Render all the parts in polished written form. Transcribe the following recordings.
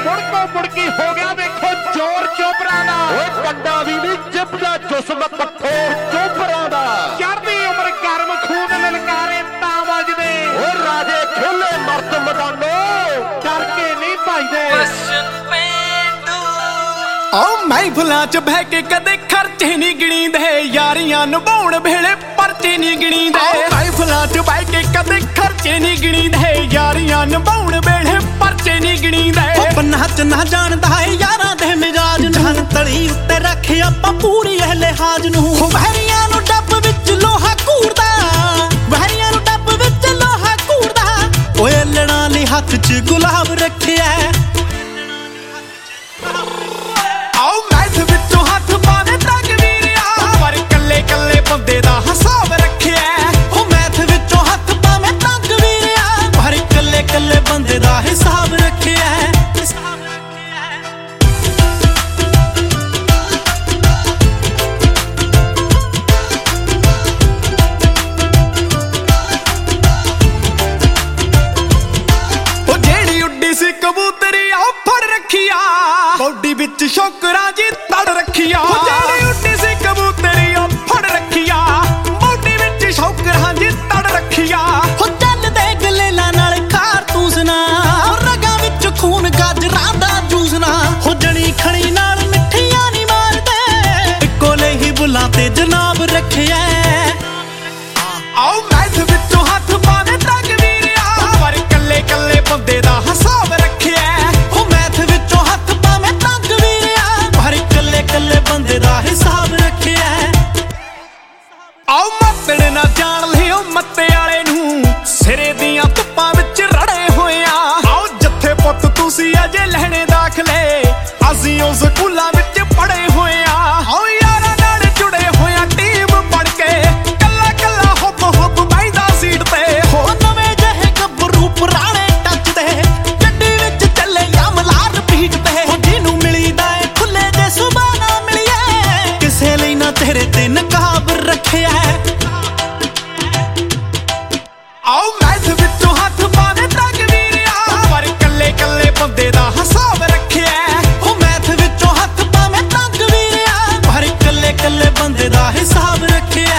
ਮੁੜਕੀ ਹੋ ਗਿਆ ਵੇਖੋ ਜ਼ੋਰ ਚੋਬਰਾਂ ਦਾ। ਓਏ ਕੰਡਾ ਵੀ ਨਹੀਂ ਜਿੱਪਦਾ ਜਿਸਮ ਕਠੋਰ ਚੋਬਰਾਂ ਦਾ। ਚੜ੍ਹਦੀ ਉਮਰ ਗਰਮ ਖੂਨ ਲਲਕਾਰੇ ਤਾਂ ਵੱਜਦੇ। ਓ ਰਾਜੇ ਖੇਲੇ ਮਰਦ ਮੈਦਾਨੋ ਡਰ ਕੇ ਨਹੀਂ ਭਜਦੇ। ਮਹਿਫਲਾਂ ਚ ਬਹਿ ਕੇ ਕਦੇ ਖਰਚੇ ਨਹੀਂ ਗਿਣੀਂਦੇ, ਯਾਰੀਆਂ ਨਿਭਾਉਣ ਵੇਲੇ ਪਰਚੇ ਨਹੀਂ ਗਿਣੀਂਦੇ। ਮਹਿਫਲਾਂ ਚ ਬਹਿ ਕੇ ਕਦੇ ਖਰਚੇ ਨਹੀਂ ਗਿਣੀਂਦੇ, ਯਾਰੀਆਂ ਨਿਭਾਉਣ ਵੇਲੇ ਪਰਚੇ ਨਹੀਂ ਗਿਣੀਂਦੇ। ਬੰਨਾ ਚ ਨਾ ਜਾਣਦਾ ਏ ਯਾਰਾਂ ਦੇ ਮਿਜਾਜ ਨੂੰ, ਤਲੀ ਉੱਤੇ ਰੱਖ ਆਪਾਂ ਪੂਰੀ ਇਹ ਲਿਹਾਜ਼ ਨੂੰ। ਵਹਿਰੀਆਂ ਨੂੰ ਡੱਬ ਵਿੱਚ ਲੋਹਾ ਘੂਰਦਾ, ਵਹਿਰੀਆਂ ਨੂੰ ਡੱਬ ਵਿੱਚ ਲੋਹਾ ਘੂਰਦਾ। ਓਏ ਲੜਾਂ ਲਈ ਹੱਥ ਚ ਗੁਲਾਬ ਰੱਖਿਆ। ਬੰਦੇ ਦਾ ਹਿਸਾਬ ਰੱਖਿਆ। ਉਹ ਮੈਥ ਵਿੱਚੋਂ ਹੱਥ ਪਾਵੇਂ ਤੰਗ ਵੀਰਿਆ, ਪਰ ਇਕੱਲੇ ਇਕੱਲੇ ਬੰਦੇ ਦਾ ਹਿਸਾਬ ਰੱਖਿਆ। ਉਹ ਜਿਹੜੀ ਉੱਡੀ ਸੀ ਕਬੂਤਰੀ ਆ ਫੜ ਰੱਖਿਆ, ਬੋਡੀ ਵਿੱਚ ਸ਼ੌਕਰਾਂ ਜੀ ਤੜ ਰੱਖਿਆ। ਉਹ ਜਿਹੜੀ ਉੱਡੀ ਸੀ ਕਬੂਤਰੀ ਆ ਫੜ ਰੱਖਿਆ, ਬੋਡੀ ਵਿੱਚ ਸ਼ੌਕਰਾਂ ਜੀ ਤੜ ਰੱਖਿਆ। ਉਹ ਚੱਲਦੇ ਗਲੇਲਾ ਨਾਲ ਕਾਰਤੂਸ ਨਾ, ਰਗਾਂ ਵਿੱਚ ਖੂਨ ਗਾਜਰਾਂ ਦਾ ਜੂਸ ਨਾ। ਉਹ ਜਣੀ ਖਣੀ ਨਾਲ ਮਿੱਠੀਆਂ ਨਹੀਂ ਮਾਰਦੇ, ਕੋਲੇ ਹੀ ਬੁੱਲਾਂ ਤੇ ਜਨਾਬ ਰੱਖਿਆ। ਆਓ ਮੈਥ ਵਿੱਚੋਂ ਹੱਥ ਪਾਵੇ ਤੱਕ ਵੀਰਿਆ, ਪਰ ਕੱਲੇ ਕੱਲੇ ਬੰਦੇ ਦਾ ਹਿਸਾਬ ਰੱਖਿਆ। ਉਹ ਮੈਥ ਵਿੱਚੋਂ ਹੱਥ ਪਾਵੇ ਤੱਕ ਵੀਰਿਆ, ਪਰ ਕੱਲੇ ਕੱਲੇ ਬੰਦੇ ਦਾ ਹਿਸਾਬ ਰੱਖਿਆ। ਆਓ ਮੱਤੜ ਨਾ ਜਾਣ ਲਿਓ ਮੱਤੇ ਵਾਲੇ ਨੂੰ, ਸਿਰੇ ਦੀਆਂ ਧੁੱਪਾਂ ਵਿੱਚ ਰੜੇ ਹੋਏ ਆ। ਆਓ ਜੱਥੇ ਪੁੱਤ ਤੁਸੀਂ ਅਜੇ ਲੈਣੇ ਦਾਖਲੇ, ਅਸੀਂ ਉਹ ਸਕੂਲਾਂ ਵਿੱਚ ਪੜੇ ਹੋਏ ਆ। ਆਓ ਯਾਰਾਂ ਨਾਲ ਜੁੜੇ ਹੋਇਆ ਟੀਮ ਬਣ ਕੇ, ਕੱਲਾ ਕੱਲਾ ਹੁੱਬ ਹੁੱਬ ਬੈਠਦਾ ਸੀਟ ਤੇ। ਹੋ ਨਵੇਂ ਜਿਹੇ ਗੱਭਰੂ ਪੁਰਾਣੇ ਟੱਚਦੇ, ਗੱਡੀ ਵਿੱਚ ਚੱਲੇ ਯਮਲਾ ਰਿਪੀਟ ਤੇ। ਹੋ ਜਿਹਨੂੰ ਮਿਲੀਦਾ ਏ ਖੁੱਲੇ ਜੇ ਸੁਬਾਹ ਨਾ ਮਿਲੀਏ, ਕਿਸੇ ਲਈ ਨਾ ਤੇਰੇ ਤੇ ਨਕਾਬ ਰੱਖਿਆ। ਆਓ ਮੈਥ ਵਿੱਚੋਂ ਹੱਥ ਪਾਵੇ ਤੱਕ ਵੀਰਿਆ, ਪਰ ਕੱਲੇ ਕੱਲੇ ਬੰਦੇ ਦਾ ਹਿਸਾਬ ਰੱਖਿਆ। ਉਹ ਮੈਥ ਵਿੱਚੋਂ ਹੱਥ ਪਾਵੇ ਤੱਕ ਵੀਰਿਆ, ਪਰ ਕੱਲੇ ਕੱਲੇ ਬੰਦੇ ਦਾ ਹਿਸਾਬ ਰੱਖਿਆ।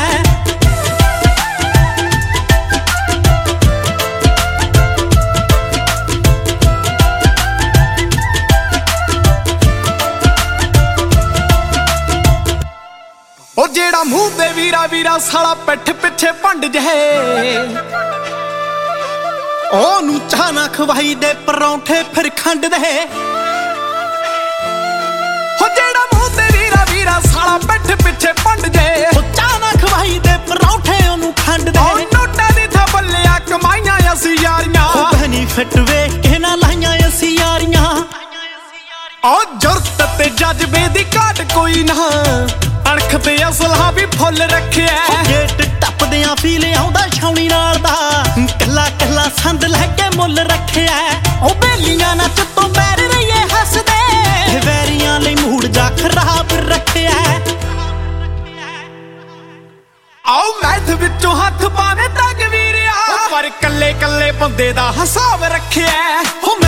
ਉਹ ਜਿਹੜਾ ਮੂੰਹ ਤੇ ਵੀਰਾ ਵੀਰਾ ਸਾਲਾ ਪਿੱਠ ਪਿੱਛੇ ਭੰਡ ਜਹੇ, ਉਹਨੂੰ ਚਾਹ ਨਾ ਖਵਾਈ ਦੇ ਪਰੌਂਠੇ ਫਿਰ ਖੰਡ ਦੇ। ਉਹ ਜਿਹੜਾ ਮੂੰਹ ਤੇ ਵੀਰਾ ਵੀਰਾ ਸਾਲਾ ਪਿੱਠ ਪਿੱਛੇ ਭੰਡ ਜੇ, ਉਹ ਚਾਹ ਨਾ ਖਵਾਈ ਦੇ ਪਰੌਂਠੇ ਉਹਨੂੰ ਖੰਡ ਦੇ। ਉਹ ਨੋਟਾਂ ਦੀ ਥਾਂ ਬੱਲਿਆ ਕਮਾਈਆਂ ਅਸੀਂ ਯਾਰੀਆਂ, ਉਹ ਬੈਨੀਫਿਟ ਵੇਖ ਕੇ ਨਾ ਲਾਈਆਂ ਅਸੀਂ ਯਾਰੀਆਂ। ਉਹ ਜੁਰਤ ਤੇ ਜਜ਼ਬੇ ਦੀ ਘਾਟ ਕੋਈ ਨਾ, ਅਣਖ ਤੇ ਅਸਲਾ ਵੀ ਫੁੱਲ ਰੱਖਿਆ। ਗੇਟ ਟੱਪਦਿਆਂ ਫੀਲ ਆਉਂਦਾ ਛਾਉਣੀ ਨਾਲ ਦਾ, ਕੱਲਾ ਕੱਲਾ ਸੰਦ ਲੈ ਕੇ ਮੁੱਲ ਰੱਖਿਆ। ਉਹ ਬੇਲੀਆਂ ਨਾ ਚੁੱਤੋਂ ਬੈਰ ਰਹੀਏ ਹੱਸਦੇ, ਵੈਰੀਆਂ ਲਈ ਮੂਡ ਜਾ ਖਰਾਬ ਰੱਖਿਆ। ਆਓ ਮੈਥ ਵਿੱਚੋਂ ਹੱਥ ਪਾਵੇ ਤੱਕ ਵੀਰਿਆ, ਪਰ ਕੱਲੇ ਕੱਲੇ ਬੰਦੇ ਦਾ ਹਿਸਾਬ ਰੱਖਿਆ।